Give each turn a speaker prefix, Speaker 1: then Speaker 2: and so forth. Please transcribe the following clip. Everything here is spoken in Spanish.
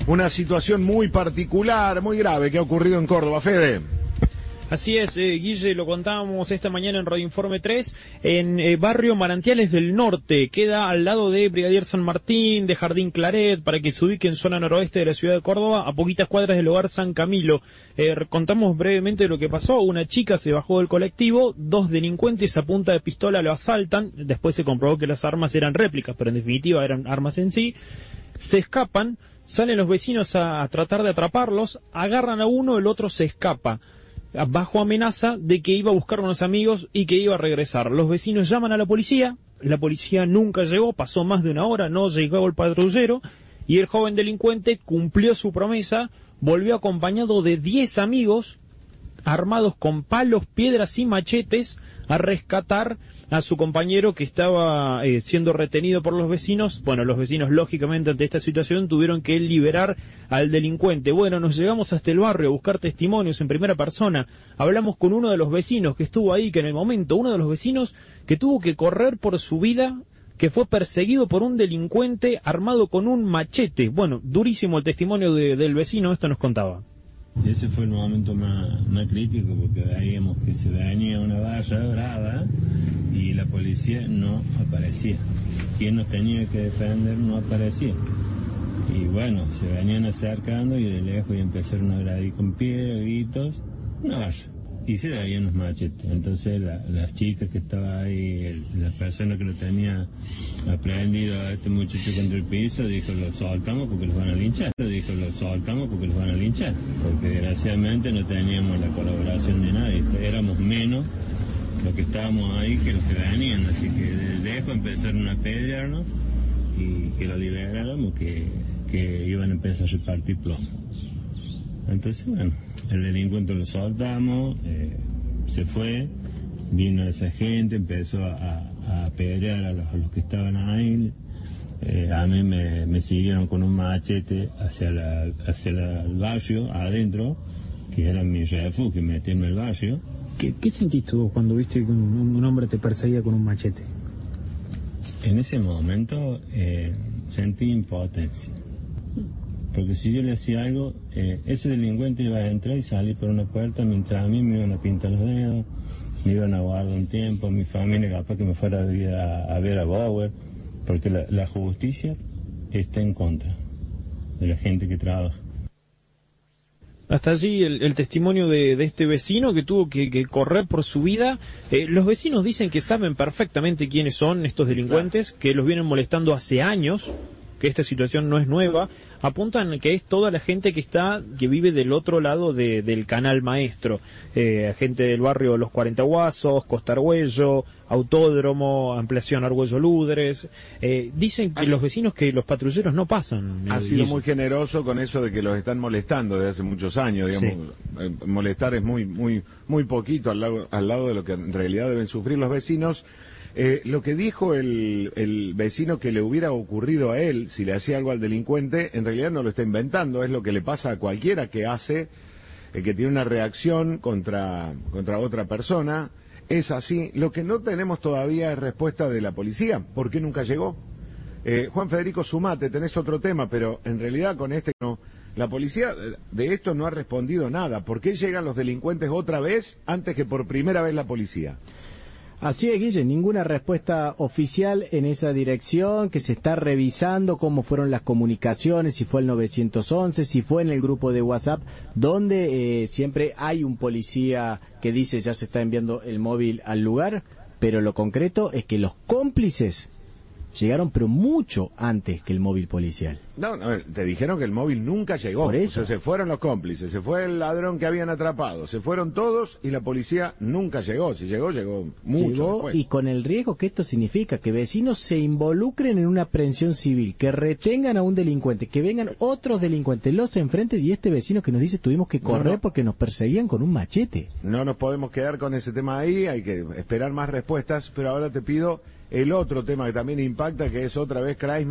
Speaker 1: una situación muy particular, muy grave que ha ocurrido en Córdoba. Fede.
Speaker 2: Así es, Guille, lo contábamos esta mañana en Radio Informe 3, en barrio Manantiales del Norte, queda al lado de Brigadier San Martín, de Jardín Claret, para que se ubique en zona noroeste de la ciudad de Córdoba, a poquitas cuadras del hogar San Camilo. Contamos brevemente lo que pasó. Una chica se bajó del colectivo, 2 delincuentes a punta de pistola lo asaltan, después se comprobó que las armas eran réplicas, pero en definitiva eran armas en sí, se escapan, salen los vecinos a tratar de atraparlos, agarran a uno, el otro se escapa, bajo amenaza de que iba a buscar a unos amigos y que iba a regresar. Los vecinos llaman a la policía nunca llegó, pasó más de una hora, no llegó el patrullero, y el joven delincuente cumplió su promesa, volvió acompañado de 10 amigos, armados con palos, piedras y machetes, a rescatar a su compañero que estaba siendo retenido por los vecinos. Bueno, los vecinos, lógicamente, ante esta situación, tuvieron que liberar al delincuente. Bueno, nos llegamos hasta el barrio a buscar testimonios en primera persona. Hablamos con uno de los vecinos que estuvo ahí, que en el momento, uno de los vecinos que tuvo que correr por su vida, que fue perseguido por un delincuente armado con un machete. Bueno, durísimo el testimonio del vecino, esto nos contaba.
Speaker 3: Ese fue el momento más crítico, porque veíamos que se venía una valla brava y la policía no aparecía. Quien nos tenía que defender no aparecía. Y bueno, se venían acercando y de lejos y empezaron a agredir con piedras, gritos, una valla. Y se veían los machetes. Entonces las chicas que estaban ahí, la persona que lo tenía aprendido a este muchacho contra el piso, dijo: lo soltamos porque los van a linchar. Porque desgraciadamente no teníamos la colaboración de nadie. Éramos menos los que estábamos ahí que los que venían. Así que de lejos empezaron a apedrearnos y que lo liberáramos, que iban a empezar a repartir plomo. Entonces, bueno, el delincuente lo soltamos, se fue, vino esa gente, empezó a apedrear a los que estaban ahí. A mí me siguieron con un machete hacia el barrio, adentro, que era mi refugio, meterme al barrio.
Speaker 2: ¿Qué sentiste vos cuando viste que un hombre te perseguía con un machete?
Speaker 3: En ese momento sentí impotencia. Porque si yo le hacía algo, ese delincuente iba a entrar y salir por una puerta, mientras a mí me iban a pintar los dedos, me iban a guardar un tiempo, mi familia capaz que me fuera a ver a Bauer, porque la justicia está en contra de la gente que trabaja.
Speaker 2: Hasta allí el testimonio de este vecino que tuvo que correr por su vida. Los vecinos dicen que saben perfectamente quiénes son estos delincuentes, que los vienen molestando hace años, que esta situación no es nueva. Apuntan que es toda la gente que vive del otro lado del canal maestro, gente del barrio Los 40 Guasos, Costa Argüello, Autódromo, Ampliación Argüello Ludres. Dicen que los vecinos que los patrulleros no pasan.
Speaker 1: Ha sido muy generoso con eso de que los están molestando desde hace muchos años, digamos. Sí. Molestar es muy poquito al lado de lo que en realidad deben sufrir los vecinos. Lo que dijo el vecino que le hubiera ocurrido a él si le hacía algo al delincuente, en realidad no lo está inventando, es lo que le pasa a cualquiera que que tiene una reacción contra otra persona. Es así. Lo que no tenemos todavía es respuesta de la policía. ¿Por qué nunca llegó? Juan Federico, sumate, tenés otro tema, pero en realidad con no. La policía de esto no ha respondido nada. ¿Por qué llegan los delincuentes otra vez antes que por primera vez la policía?
Speaker 4: Así es, Guille, ninguna respuesta oficial en esa dirección, que se está revisando cómo fueron las comunicaciones, si fue el 911, si fue en el grupo de WhatsApp, donde siempre hay un policía que dice ya se está enviando el móvil al lugar, pero lo concreto es que los cómplices llegaron pero mucho antes que el móvil policial.
Speaker 1: No, te dijeron que el móvil nunca llegó.
Speaker 4: Por eso.
Speaker 1: O sea, se fueron los cómplices, se fue el ladrón que habían atrapado, se fueron todos y la policía nunca llegó. Si llegó mucho después.
Speaker 4: Y con el riesgo que esto significa, que vecinos se involucren en una aprehensión civil, que retengan a un delincuente, que vengan otros delincuentes, los enfrentes, y este vecino que nos dice tuvimos que correr porque nos perseguían con un machete.
Speaker 1: No nos podemos quedar con ese tema ahí, hay que esperar más respuestas, pero ahora te pido el otro tema que también impacta, que es otra vez Kreisman.